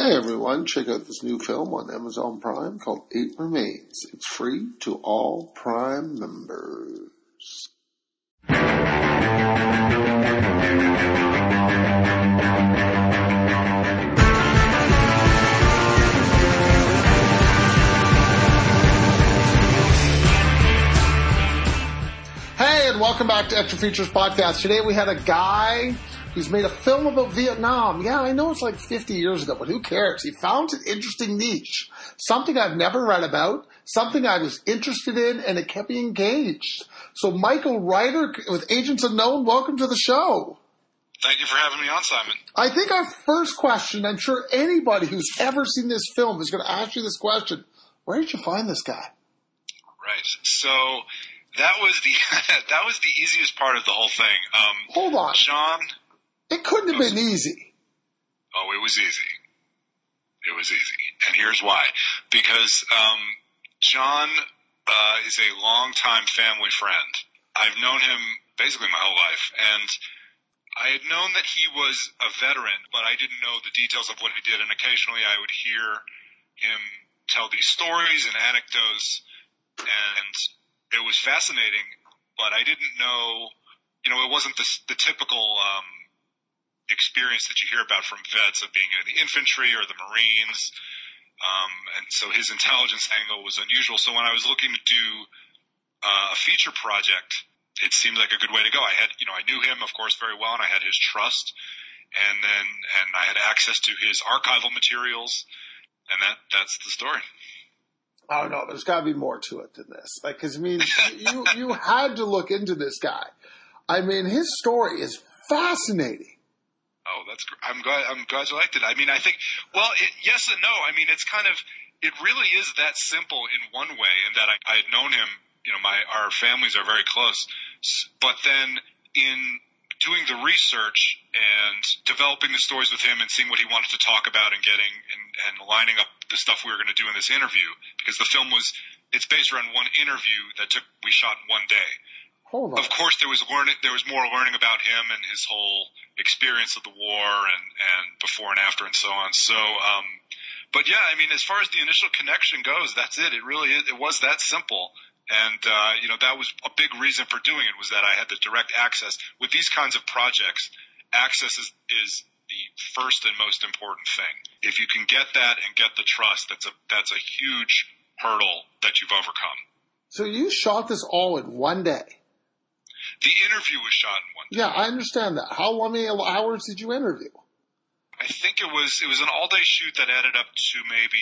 Hey everyone, check out this new film on Amazon Prime called Eight Remains. It's free to all Prime members. Hey, and welcome back to Extra Features Podcast. Today we had a guy who's made a film about Vietnam. Yeah, I know it's like 50 years ago, but who cares? He found an interesting niche. Something I've never read about, something I was interested in, and it kept me engaged. So Michael Ryder with Agents Unknown, welcome to the show. Thank you for having me on, Simon. I think our first question, I'm sure anybody who's ever seen this film is going to ask you this question. Where did you find this guy? Right. So that was the easiest part of the whole thing. Hold on. John. It couldn't have been easy. Oh, it was easy. It was easy. And here's why. Because John is a longtime family friend. I've known him basically my whole life. And I had known that he was a veteran, but I didn't know the details of what he did. And occasionally I would hear him tell these stories and anecdotes. And it was fascinating, but I didn't know, it wasn't the typical experience that you hear about from vets of being in the infantry or the Marines. And so his intelligence angle was unusual. So when I was looking to do a feature project, it seemed like a good way to go. I knew him, of course, very well, and I had his trust. And I had access to his archival materials, and that's the story. Oh no, there's got to be more to it than this. You had to look into this guy. I mean, his story is fascinating. Oh, that's great. I'm glad you liked it. I mean, I think, yes and no. I mean, it really is that simple in one way, in that I had known him. Our families are very close, but then in doing the research and developing the stories with him and seeing what he wanted to talk about and getting and lining up the stuff we were going to do in this interview, because the film it's based around one interview we shot in one day. Hold on. Of course, there was more learning about him and his whole experience of the war and before and after and so on. So, but yeah, I mean, as far as the initial connection goes, that's it. It really is. It was that simple. And, that was a big reason for doing it, was that I had the direct access. With these kinds of projects, access is the first and most important thing. If you can get that and get the trust, that's a huge hurdle that you've overcome. So you shot this all in one day? The interview was shot in one day. Yeah, I understand that. How many hours did you interview? I think it was an all-day shoot that added up to maybe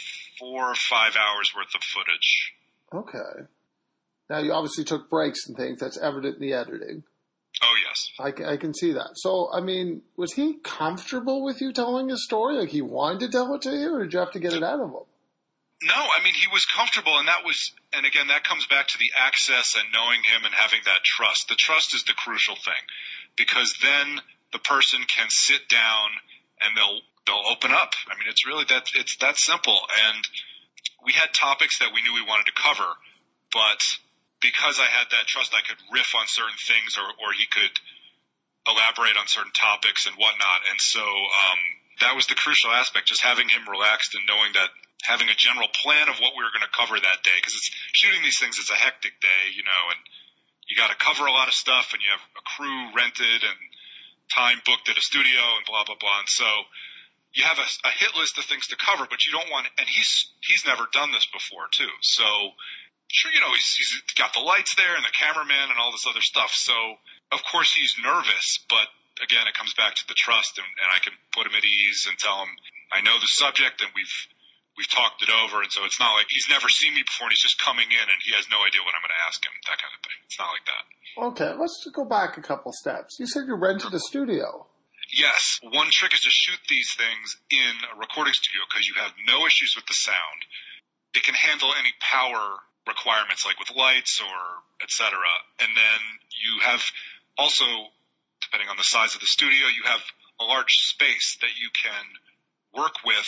4 or 5 hours worth of footage. Okay. Now, you obviously took breaks and things. That's evident in the editing. Oh, yes. I can see that. So, I mean, was he comfortable with you telling his story? Like, he wanted to tell it to you, or did you have to get it out of him? No, I mean, he was comfortable, and again, that comes back to the access and knowing him and having that trust. The trust is the crucial thing, because then the person can sit down and they'll open up. I mean, it's really it's that simple. And we had topics that we knew we wanted to cover, but because I had that trust, I could riff on certain things, or he could elaborate on certain topics and whatnot. And so that was the crucial aspect, just having him relaxed and knowing that, having a general plan of what we were going to cover that day, because shooting these things is a hectic day, and you got to cover a lot of stuff, and you have a crew rented and time booked at a studio and blah, blah, blah. And so you have a hit list of things to cover, but you don't want, and he's never done this before too. So sure, he's got the lights there and the cameraman and all this other stuff. So of course he's nervous, but again, it comes back to the trust, and I can put him at ease and tell him I know the subject and we've talked it over. And so it's not like he's never seen me before and he's just coming in and he has no idea what I'm going to ask him, that kind of thing. It's not like that. Okay, let's just go back a couple steps. You said you rented a studio. Yes. One trick is to shoot these things in a recording studio because you have no issues with the sound. It can handle any power requirements, like with lights or et cetera. And then you have also, depending on the size of the studio, you have a large space that you can work with,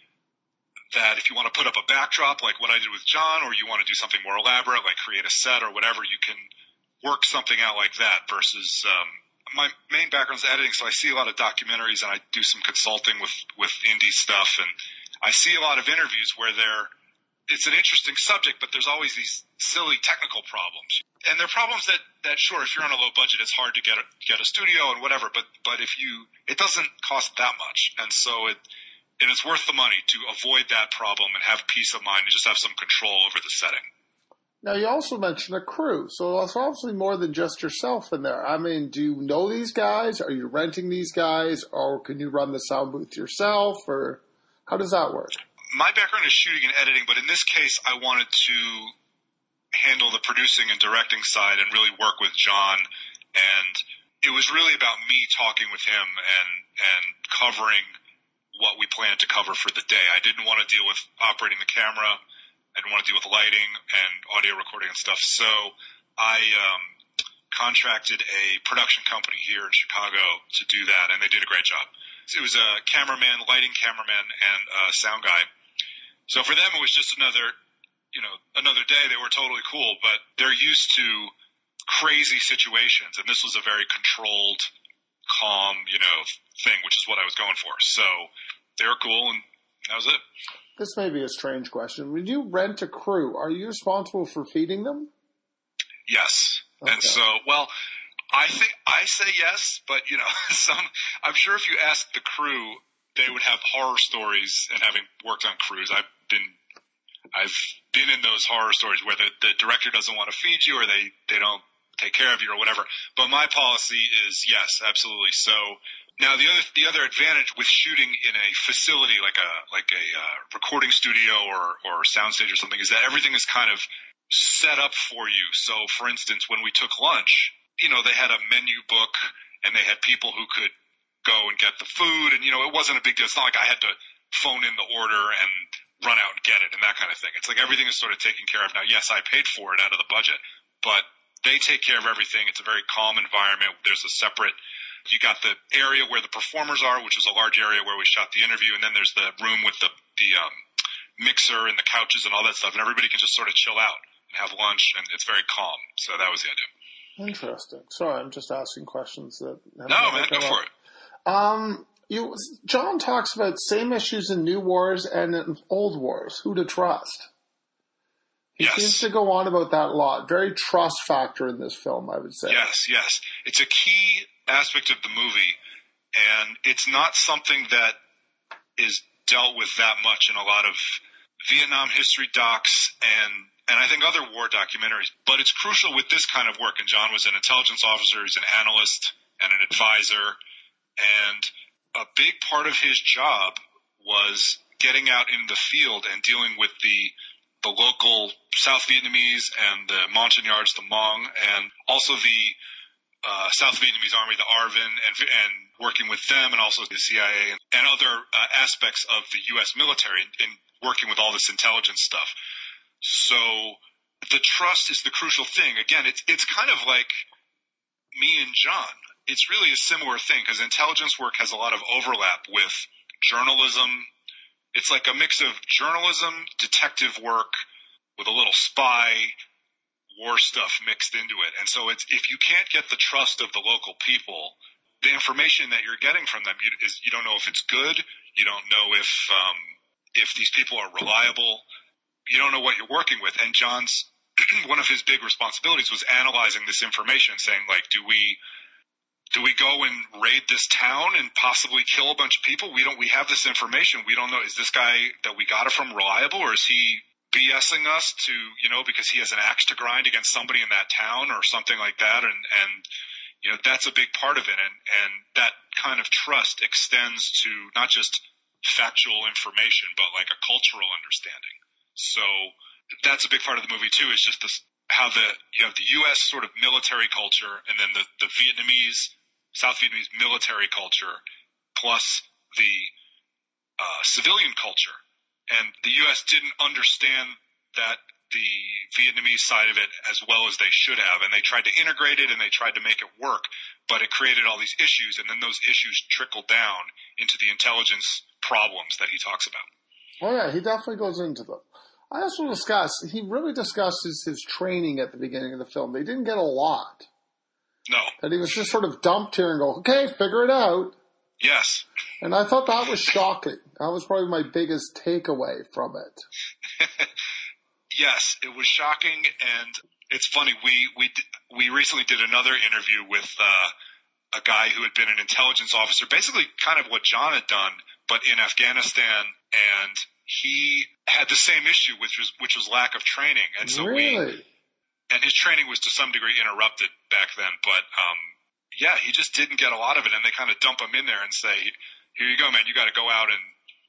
that if you want to put up a backdrop like what I did with John, or you want to do something more elaborate like create a set or whatever, you can work something out like that versus a my main background is editing, so I see a lot of documentaries and I do some consulting with indie stuff, and I see a lot of interviews where it's an interesting subject, but there's always these silly technical problems. And they're problems that sure, if you're on a low budget, it's hard to get a studio and whatever, but it doesn't cost that much. And so it's worth the money to avoid that problem and have peace of mind and just have some control over the setting. Now, you also mentioned a crew, so it's obviously more than just yourself in there. I mean, do you know these guys? Are you renting these guys? Or can you run the sound booth yourself? Or how does that work? My background is shooting and editing, but in this case, I wanted to handle the producing and directing side and really work with John. And it was really about me talking with him and covering what we planned to cover for the day. I didn't want to deal with operating the camera. I didn't want to deal with lighting and audio recording and stuff. So I contracted a production company here in Chicago to do that, and they did a great job. It was a cameraman, lighting cameraman, and a sound guy. So for them, it was just another day. They were totally cool, but they're used to crazy situations, and this was a very controlled, calm, thing, which is what I was going for. So they were cool, and that was it. This may be a strange question. When you rent a crew, are you responsible for feeding them? Yes. Okay. And so, well, I say yes, but I'm sure if you ask the crew, they would have horror stories. And having worked on crews, I've been in those horror stories where the director doesn't want to feed you or they don't take care of you or whatever. But my policy is yes, absolutely. So now the other advantage with shooting in a facility like a recording studio or soundstage or something is that everything is kind of set up for you. So for instance, when we took lunch, they had a menu book and they had people who could go and get the food, and it wasn't a big deal. It's not like I had to phone in the order and run out and get it and that kind of thing. It's like everything is sort of taken care of. Now, yes, I paid for it out of the budget, but they take care of everything. It's a very calm environment. There's you got the area where the performers are, which was a large area where we shot the interview, and then there's the room with the mixer and the couches and all that stuff, and everybody can just sort of chill out and have lunch, and it's very calm. So that was the idea. Interesting. Sorry, I'm just asking questions that... No, man, go for it. John talks about same issues in New Wars and in Old Wars. Who to trust? He seems to go on about that a lot. Very trust factor in this film, I would say. Yes. It's a key aspect of the movie, and it's not something that is dealt with that much in a lot of Vietnam history docs and I think other war documentaries. But it's crucial with this kind of work, and John was an intelligence officer, he's an analyst and an advisor, and a big part of his job was getting out in the field and dealing with the local South Vietnamese and the Montagnards, the Hmong, and also the South Vietnamese Army, the ARVN, and working with them, and also the CIA and other aspects of the U.S. military in working with all this intelligence stuff. So the trust is the crucial thing. Again, it's kind of like me and John. It's really a similar thing because intelligence work has a lot of overlap with journalism. It's like a mix of journalism, detective work with a little spy war stuff mixed into it. And so if you can't get the trust of the local people, the information that you're getting from them, you don't know if it's good. You don't know if these people are reliable. You don't know what you're working with. And John's, one of his big responsibilities was analyzing this information, saying like, do we go and raid this town and possibly kill a bunch of people? We have this information. We don't know. Is this guy that we got it from reliable, or is he BSing us to, because he has an axe to grind against somebody in that town or something like that? And that's a big part of it. And that kind of trust extends to not just factual information, but like a cultural understanding. So that's a big part of the movie too, is just how you have the U.S. sort of military culture, and then the Vietnamese, South Vietnamese military culture, plus the civilian culture. And the U.S. didn't understand that the Vietnamese side of it as well as they should have, and they tried to integrate it and they tried to make it work, but it created all these issues, and then those issues trickled down into the intelligence problems that he talks about. Oh yeah, he definitely goes into them. I also he really discusses his training at the beginning of the film. They didn't get a lot. No. And he was just sort of dumped here and go, okay, figure it out. Yes. And I thought that was shocking. That was probably my biggest takeaway from it. Yes, it was shocking, and it's funny. We recently did another interview with a guy who had been an intelligence officer, basically kind of what John had done, but in Afghanistan, and he had the same issue, which was lack of training. And so really? And his training was to some degree interrupted back then, but yeah, he just didn't get a lot of it, and they kind of dump him in there and say, here you go, man, you got to go out and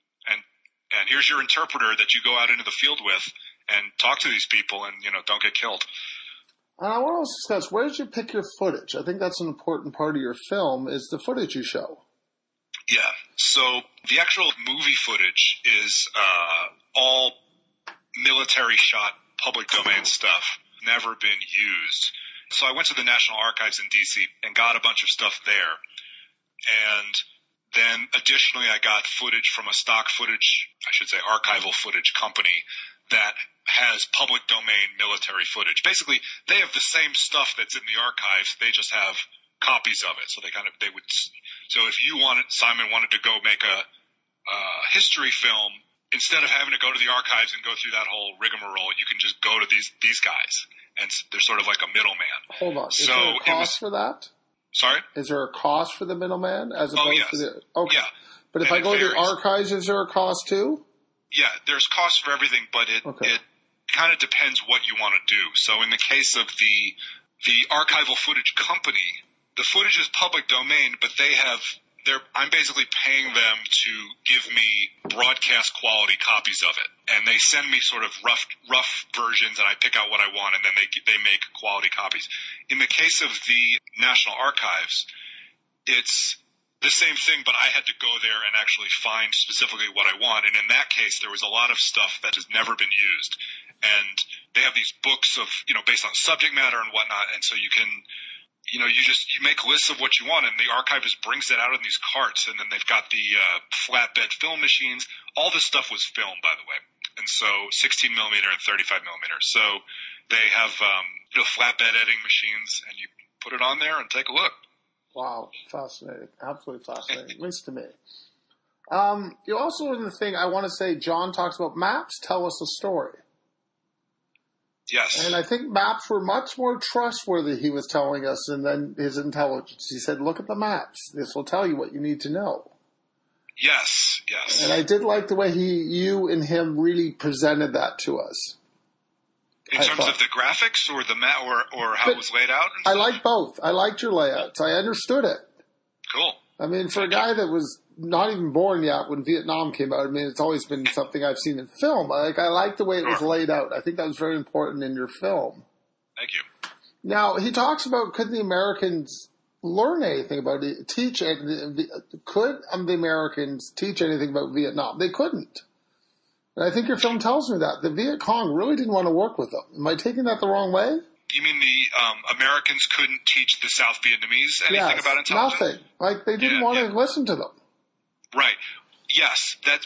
here's your interpreter that you go out into the field with and talk to these people and, don't get killed. And I want to discuss, where did you pick your footage? I think that's an important part of your film, is the footage you show. Yeah. So the actual movie footage is all military shot, public domain stuff, never been used. So I went to the National Archives in D.C. and got a bunch of stuff there. And then additionally, I got footage from a stock footage, I should say archival footage company that has public domain military footage. Basically, they have the same stuff that's in the archives. They just have copies of it. So so if Simon wanted to go make a history film, instead of having to go to the archives and go through that whole rigmarole, you can just go to these guys. And they're sort of like a middleman. Hold on. Is there a cost for that? Sorry? Is there a cost for the middleman as opposed to the... Okay. Yeah. But if I go to the archives, is there a cost too? Yeah, there's cost for everything, but it kind of depends what you want to do. So in the case of the archival footage company, the footage is public domain, but I'm basically paying them to give me broadcast quality copies of it. And they send me sort of rough versions, and I pick out what I want, and then they make quality copies. In the case of the National Archives, it's the same thing, but I had to go there and actually find specifically what I want. And in that case, there was a lot of stuff that has never been used. And they have these books of, based on subject matter and whatnot, and so you can... you make lists of what you want, and the archivist brings it out in these carts, and then they've got the flatbed film machines. All this stuff was filmed, by the way, and so 16 millimeter and 35 millimeter. So they have flatbed editing machines, and you put it on there and take a look. Wow, fascinating, absolutely fascinating, at least to me. You also, in the thing, I want to say, John talks about maps tell us a story. Yes. And I think maps were much more trustworthy, he was telling us, than his intelligence. He said, look at the maps. This will tell you what you need to know. Yes. And I did like the way you and him really presented that to us. In terms of the graphics or the map or how it was laid out? I like both. I liked your layouts. I understood it. Cool. I mean, for a guy that was not even born yet when Vietnam came out, I mean, it's always been something I've seen in film. I like the way it was laid out. I think that was very important in your film. Thank you. Now, he talks about, could the Americans learn anything about it, could the Americans teach anything about Vietnam? They couldn't. And I think your film tells me that. The Viet Cong really didn't want to work with them. Am I taking that the wrong way? You mean the Americans couldn't teach the South Vietnamese anything about intelligence? Nothing. Like, they didn't want to listen to them. Right. Yes. That's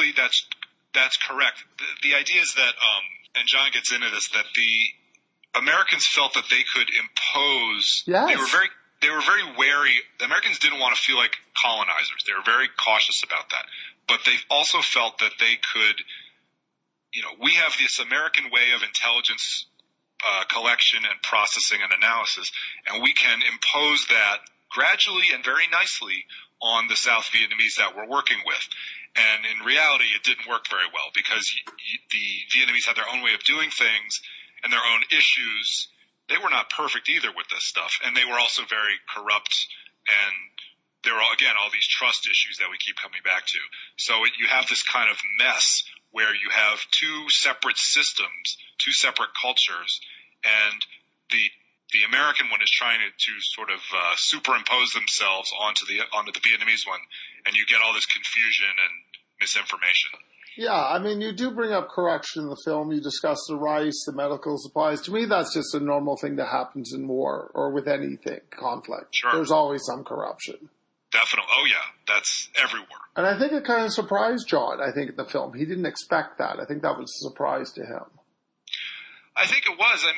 correct. The idea is that, and John gets into this, that the Americans felt that they could impose. Yes. They were very wary. The Americans didn't want to feel like colonizers. They were very cautious about that. But they also felt that they could, we have this American way of intelligence collection and processing and analysis, and we can impose that gradually and very nicely on the South Vietnamese that we're working with. And in reality, it didn't work very well because the Vietnamese had their own way of doing things and their own issues. They were not perfect either with this stuff, and they were also very corrupt, and there were, again, all these trust issues that we keep coming back to. So you have this kind of mess where you have two separate systems, two separate cultures, and the American one is trying to sort of superimpose themselves onto the Vietnamese one, and you get all this confusion and misinformation. Yeah, I mean, you do bring up corruption in the film. You discuss the rice, the medical supplies. To me, that's just a normal thing that happens in war or with anything, conflict. Sure. There's always some corruption. Definitely. Oh, yeah. That's everywhere. And I think it kind of surprised John, I think, in the film. He didn't expect that. I think that was a surprise to him. I think it was. I mean,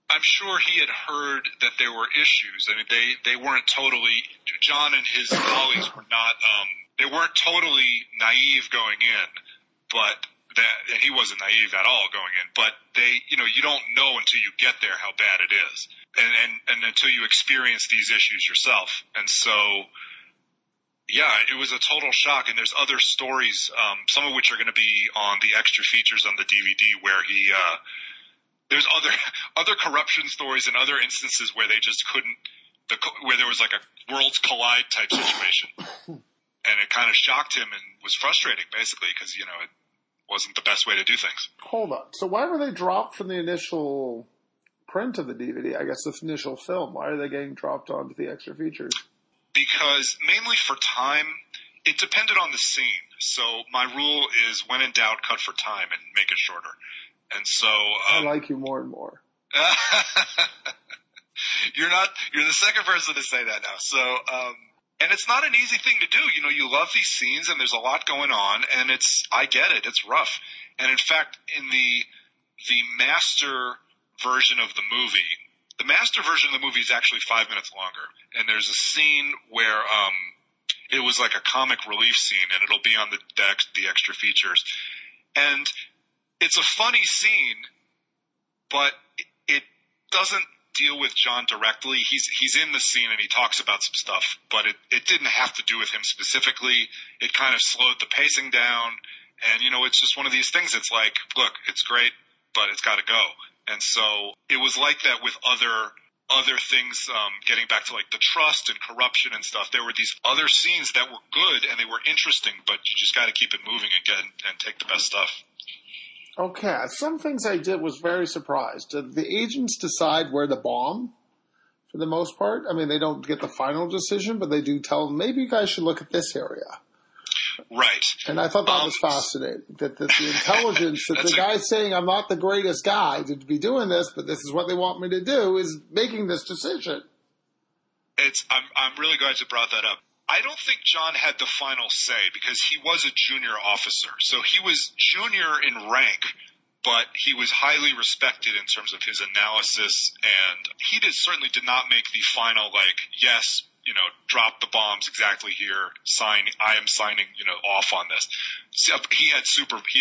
I'm sure he had heard that there were issues. I mean, they weren't totally, John and his colleagues were not, they weren't totally naive going in, but and he wasn't naive at all going in, but you don't know until you get there how bad it is. And until you experience these issues yourself. And so, yeah, it was a total shock. And there's other stories, some of which are going to be on the extra features on the DVD where there's other corruption stories and other instances where they just couldn't, where there was like a worlds collide type situation. And it kind of shocked him and was frustrating, basically, because, it wasn't the best way to do things. Hold on. So why were they dropped from the initial print of the DVD? I guess the initial film. Why are they getting dropped onto the extra features? Because mainly for time, it depended on the scene. So my rule is when in doubt, cut for time and make it shorter. And so I like you more and more. You're the second person to say that now. So and it's not an easy thing to do. You love these scenes and there's a lot going on, and I get it. It's rough. And in fact, in the master version of the movie is actually 5 minutes longer. And there's a scene where it was like a comic relief scene, and it'll be on the extra features. And it's a funny scene, but it doesn't deal with John directly. He's in the scene and he talks about some stuff, but it didn't have to do with him specifically. It kind of slowed the pacing down, and it's just one of these things. It's like, look, it's great, but it's got to go. And so it was like that with other things, getting back to like the trust and corruption and stuff. There were these other scenes that were good and they were interesting, but you just got to keep it moving again and take the best stuff. Okay, some things I did was very surprised. Did the agents decide where to bomb for the most part? I mean, they don't get the final decision, but they do tell them, maybe you guys should look at this area. Right. And I thought that was fascinating, that the intelligence, that the guy saying, I'm not the greatest guy to be doing this, but this is what they want me to do, is making this decision. I'm really glad you brought that up. I don't think John had the final say because he was a junior officer. So he was junior in rank, but he was highly respected in terms of his analysis. And he certainly did not make the final, yes, drop the bombs exactly here, I am signing, off on this. He had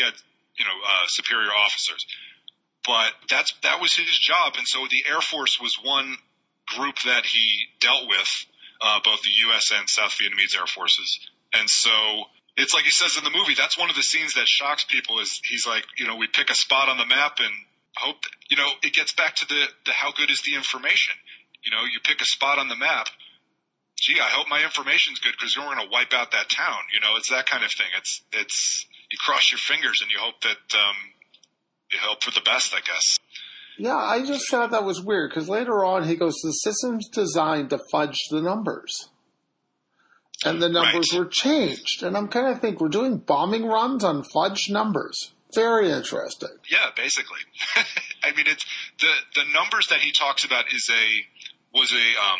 superior officers, but that was his job. And so the Air Force was one group that he dealt with, both the U.S. and South Vietnamese Air Forces. And so it's like he says in the movie, that's one of the scenes that shocks people is he's like, we pick a spot on the map and hope, it gets back to the how good is the information. You pick a spot on the map. Gee, I hope my information's good because we're going to wipe out that town. It's that kind of thing. It's you cross your fingers and you hope that you hope for the best, I guess. Yeah, I just thought that was weird because later on he goes, the system's designed to fudge the numbers. And the numbers were changed. And I'm kind of think we're doing bombing runs on fudged numbers. Very interesting. Yeah, basically. I mean, it's the numbers that he talks about was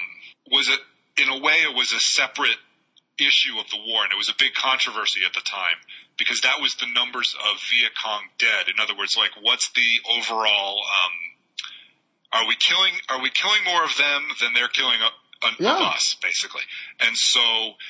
in a way it was a separate issue of the war, and it was a big controversy at the time because that was the numbers of Viet Cong dead. In other words, what's the overall? Are we killing more of them than they're killing of us, basically? And so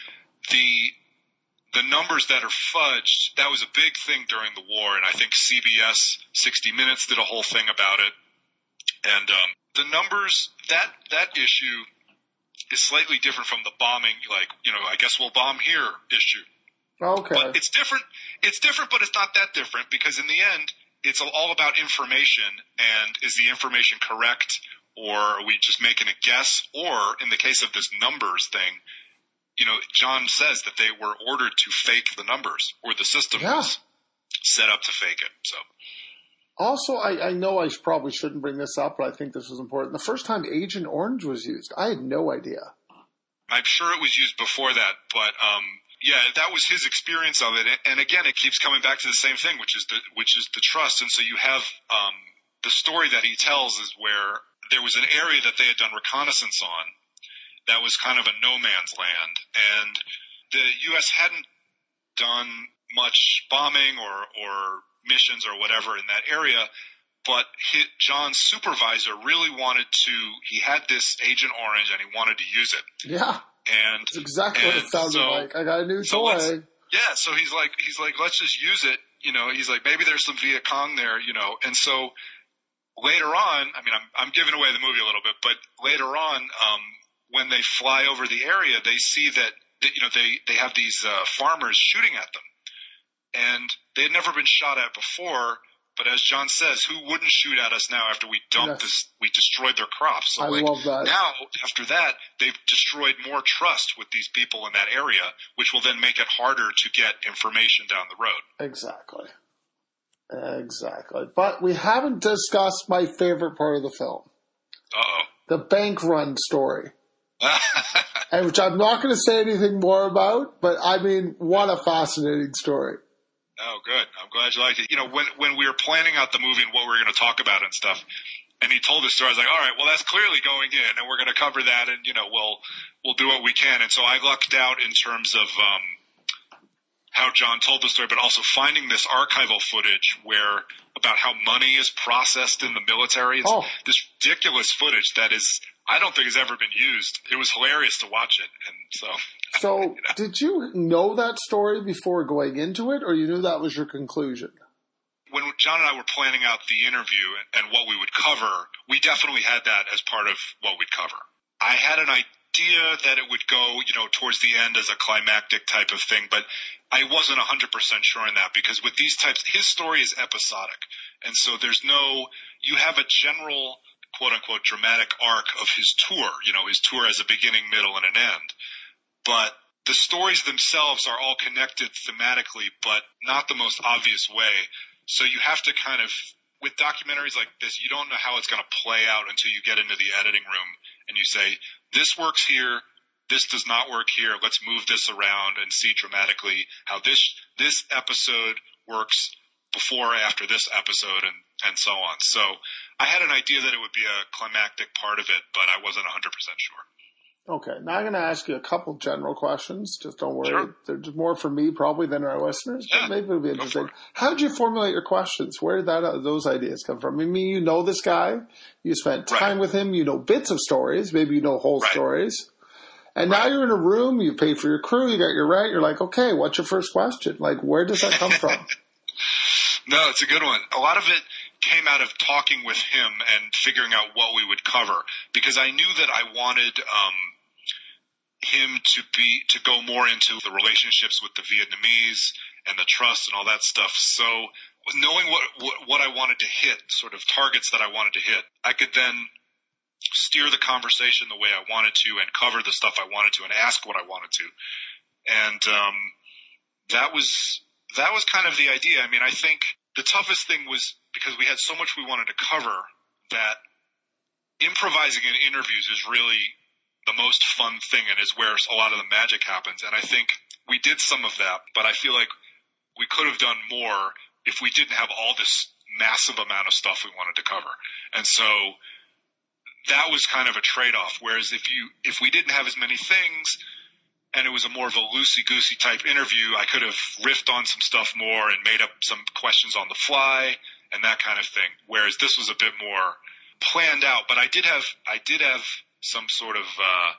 the numbers that are fudged, that was a big thing during the war, and I think CBS 60 Minutes did a whole thing about it. And the numbers that issue is slightly different from the bombing, I guess we'll bomb here issue. Okay. But it's different. It's different, but it's not that different because in the end, it's all about information and is the information correct or are we just making a guess? Or in the case of this numbers thing, John says that they were ordered to fake the numbers or the system was set up to fake it. So. Also, I know I probably shouldn't bring this up, but I think this was important. The first time Agent Orange was used, I had no idea. I'm sure it was used before that, but that was his experience of it. And again, it keeps coming back to the same thing, which is the trust. And so you have the story that he tells is where there was an area that they had done reconnaissance on that was kind of a no man's land, and the U.S. hadn't done much bombing or missions or whatever in that area, but John's supervisor really he had this Agent Orange and he wanted to use it. Yeah. And that's exactly what it sounded like. I got a new toy. So he's like, let's just use it. He's like, maybe there's some Viet Cong there, and so later on, I mean, I'm giving away the movie a little bit, but later on, when they fly over the area, they see that they have these farmers shooting at them, and they had never been shot at before. But as John says, who wouldn't shoot at us now after we dumped this? We destroyed their crops. So I love that. Now, after that, they've destroyed more trust with these people in that area, which will then make it harder to get information down the road. Exactly. But we haven't discussed my favorite part of the film. Uh-oh. The bank run story. And which I'm not going to say anything more about, but I mean, what a fascinating story. Oh, good. I'm glad you liked it. When we were planning out the movie and what we were going to talk about and stuff, and he told the story, I was like, all right, well, that's clearly going in, and we're going to cover that, and, we'll do what we can. And so I lucked out in terms of how John told the story, but also finding this archival footage about how money is processed in the military. It's this ridiculous footage that I don't think has ever been used. It was hilarious to watch it. And so did you know that story before going into it, or you knew that was your conclusion? When John and I were planning out the interview and what we would cover, we definitely had that as part of what we'd cover. I had an idea that it would go, towards the end as a climactic type of thing, but I wasn't 100% sure in that, because with these types, his story is episodic. And so you have a general quote unquote dramatic arc of his tour, his tour as a beginning, middle, and an end. But the stories themselves are all connected thematically, but not the most obvious way. So you have to kind of, with documentaries like this, you don't know how it's going to play out until you get into the editing room and you say, this works here, this does not work here, let's move this around and see dramatically how this episode works before or after this episode and so on. So I had an idea that it would be a climactic part of it, but I wasn't 100% sure. Okay, now I'm going to ask you a couple general questions. Just don't worry. Sure. They're more for me probably than our listeners, but maybe it'll be interesting. Go for it. How did you formulate your questions? Where did those ideas come from? I mean, you know this guy. You spent time with him. You know bits of stories. Maybe you know whole stories. And now you're in a room. You pay for your crew. You got your rent. You're like, okay, what's your first question? Like, where does that come from? No, it's a good one. A lot of it came out of talking with him and figuring out what we would cover, because I knew that I wanted him to go more into the relationships with the Vietnamese and the trust and all that stuff. So knowing what I wanted to hit, sort of targets that I wanted to hit, I could then steer the conversation the way I wanted to and cover the stuff I wanted to and ask what I wanted to. And that was kind of the idea. I mean, I think the toughest thing was because we had so much we wanted to cover that improvising in interviews is really the most fun thing and is where a lot of the magic happens. And I think we did some of that, but I feel like we could have done more if we didn't have all this massive amount of stuff we wanted to cover. And so that was kind of a trade-off. Whereas if we didn't have as many things and it was a more of a loosey-goosey type interview, I could have riffed on some stuff more and made up some questions on the fly and that kind of thing. Whereas this was a bit more planned out, but I did have some sort of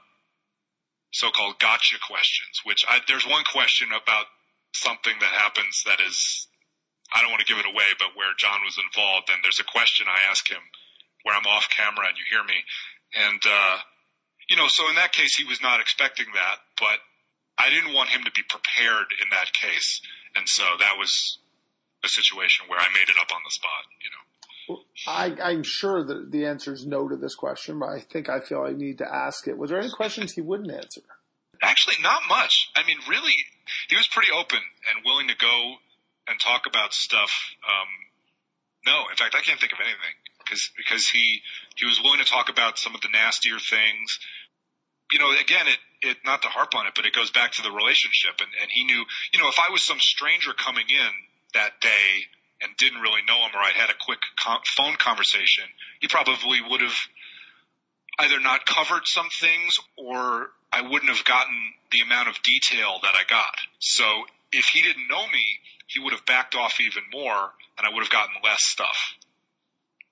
so-called gotcha questions, there's one question about something that happens that is, I don't want to give it away, but where John was involved, and there's a question I ask him where I'm off camera and you hear me. And, so in that case, he was not expecting that, but I didn't want him to be prepared in that case. And so that was a situation where I made it up on the spot, I'm sure that the answer is no to this question, but I feel I need to ask it. Was there any questions he wouldn't answer? Actually, not much. I mean, really, he was pretty open and willing to go and talk about stuff. No, in fact, I can't think of anything because he was willing to talk about some of the nastier things. Again, it not to harp on it, but it goes back to the relationship. And he knew, if I was some stranger coming in that day and didn't really know him, or I had a quick phone conversation, he probably would have either not covered some things or I wouldn't have gotten the amount of detail that I got. So if he didn't know me, he would have backed off even more and I would have gotten less stuff.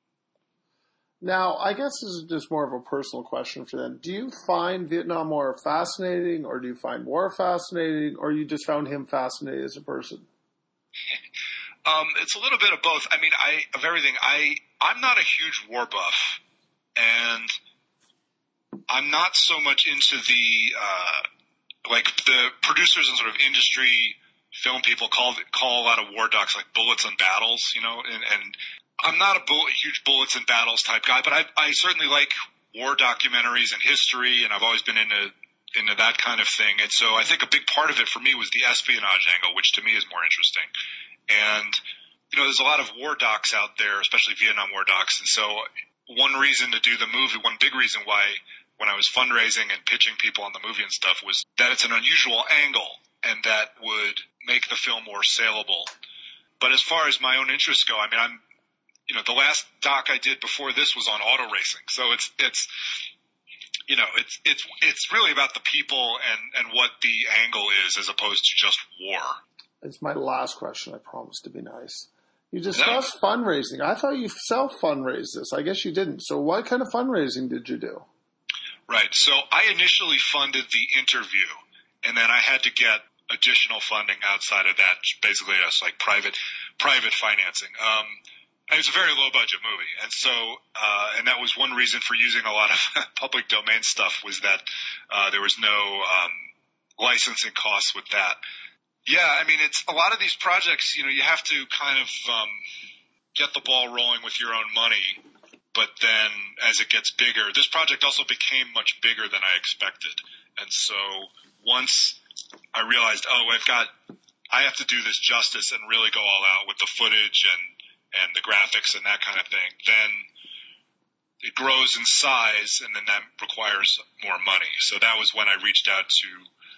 Now, I guess this is just more of a personal question for them. Do you find Vietnam War fascinating, or do you find war fascinating, or you just found him fascinating as a person? It's a little bit of both. I mean, of everything. I'm not a huge war buff, and I'm not so much into the the producers and sort of industry film people call a lot of war docs like bullets and battles, and I'm not a huge bullets and battles type guy, but I certainly like war documentaries and history, and I've always been into that kind of thing. And so I think a big part of it for me was the espionage angle, which to me is more interesting. And, there's a lot of war docs out there, especially Vietnam War docs. And so one reason to do the movie, one big reason why when I was fundraising and pitching people on the movie and stuff was that it's an unusual angle and that would make the film more saleable. But as far as my own interests go, I mean, the last doc I did before this was on auto racing. So it's really about the people and what the angle is as opposed to just war. It's my last question. I promise to be nice. You discussed fundraising. I thought you self-fundraised this. I guess you didn't. So what kind of fundraising did you do? Right. So I initially funded the interview, and then I had to get additional funding outside of that, basically just like private financing. It was a very low budget movie. And so, and that was one reason for using a lot of public domain stuff was that, there was no, licensing costs with that. Yeah. I mean, it's a lot of these projects, you have to kind of, get the ball rolling with your own money. But then as it gets bigger, this project also became much bigger than I expected. And so once I realized, I have to do this justice and really go all out with the footage and the graphics and that kind of thing, then it grows in size, and then that requires more money. So that was when I reached out to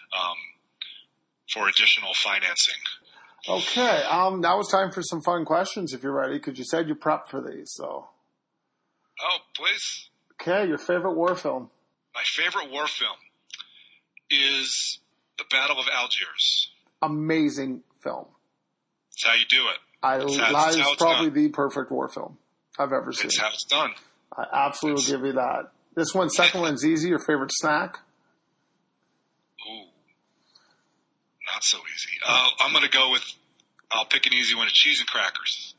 for additional financing. Okay, now it's time for some fun questions if you're ready, because you said you prepped for these. So. Oh, please. Okay, your favorite war film? My favorite war film is The Battle of Algiers. Amazing film. That's how you do it. That is probably the perfect war film I've ever seen. It's how it's done. I absolutely give you that. This one, second one's easy. Your favorite snack? Ooh, not so easy. I'm going to go with, I'll pick an easy one, cheese and crackers.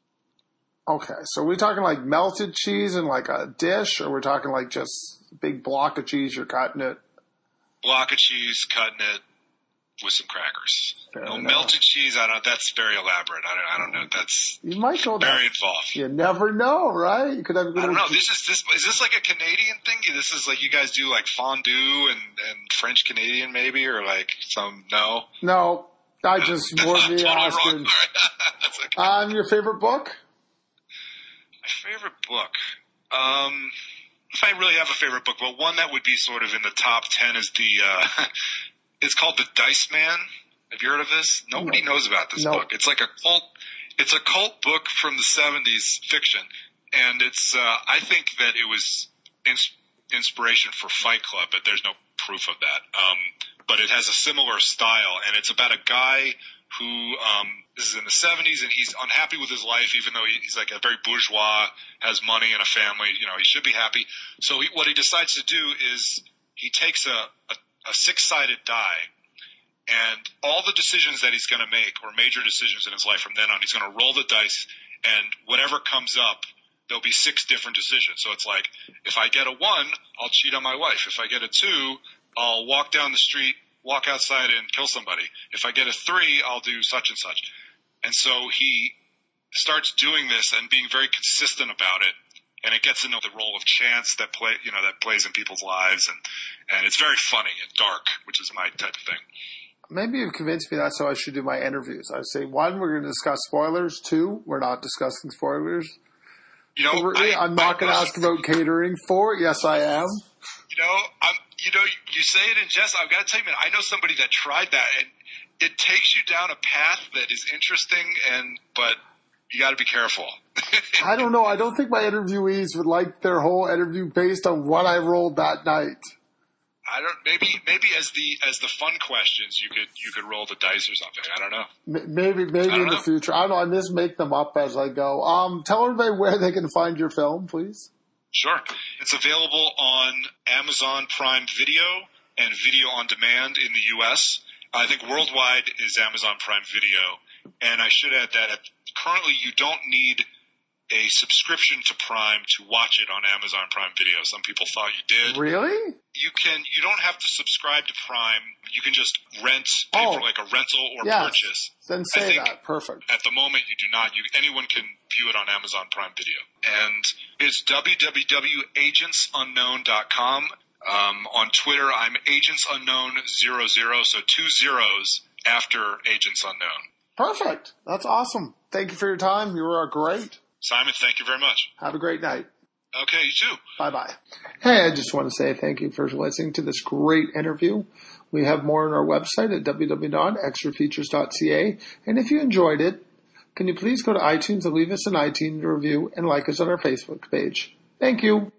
Okay, so we're talking like melted cheese in like a dish, or we're talking like just a big block of cheese, you're cutting it? Block of cheese, cutting it with some crackers. Melted cheese, that's very elaborate. I don't know. That's you might go very involved. You never know, right? You could have. I don't know. Is this like a Canadian thing? This is like you guys do like fondue and French Canadian maybe, or like some No, I just more me asking. Okay. Your favorite book? My favorite book. If I really have a favorite book, but one that would be sort of in the top 10 is it's called The Dice Man. Have you heard of this? Nobody knows about this book. It's like it's a cult book from the 70s fiction. And I think that it was inspiration for Fight Club, but there's no proof of that. But it has a similar style, and it's about a guy who, this is in the 70s, and he's unhappy with his life, even though he's like a very bourgeois, has money and a family, he should be happy. So what he decides to do is he takes a six-sided die, and all the decisions that he's going to make, or major decisions in his life from then on, he's going to roll the dice, and whatever comes up, there'll be 6 different decisions. So it's like, if I get a 1, I'll cheat on my wife. If I get a 2, I'll walk down the street, walk outside and kill somebody. If I get a 3, I'll do such and such. And so he starts doing this and being very consistent about it. And it gets into the role of chance that plays in people's lives. And it's very funny and dark, which is my type of thing. Maybe you've convinced me that's how I should do my interviews. I say, 1, we're going to discuss spoilers. 2, we're not discussing spoilers. 3, I'm not going to ask about catering. 4, yes, I am. You say it in jest. I've got to tell you, man, I know somebody that tried that, and it takes you down a path that is interesting, but you got to be careful. I don't know. I don't think my interviewees would like their whole interview based on what I rolled that night. I don't. Maybe as the fun questions, you could roll the dice or something. I don't know. Maybe in the future. I don't know. I just make them up as I go. Tell everybody where they can find your film, please. Sure. It's available on Amazon Prime Video and Video on Demand in the U.S. I think worldwide is Amazon Prime Video. And I should add that currently you don't need a subscription to Prime to watch it on Amazon Prime Video. Some people thought you did. Really? You don't have to subscribe to Prime. You can just pay for like a rental or purchase. Then say that. Perfect. At the moment you do not. Anyone can view it on Amazon Prime Video. And it's www.agentsunknown.com. On Twitter, I'm AgentsUnknown00, so 2 zeros after Agents Unknown. Perfect. That's awesome. Thank you for your time. You were great. Simon, thank you very much. Have a great night. Okay, you too. Bye-bye. Hey, I just want to say thank you for listening to this great interview. We have more on our website at www.extrafeatures.ca. And if you enjoyed it, can you please go to iTunes and leave us an iTunes review and like us on our Facebook page. Thank you.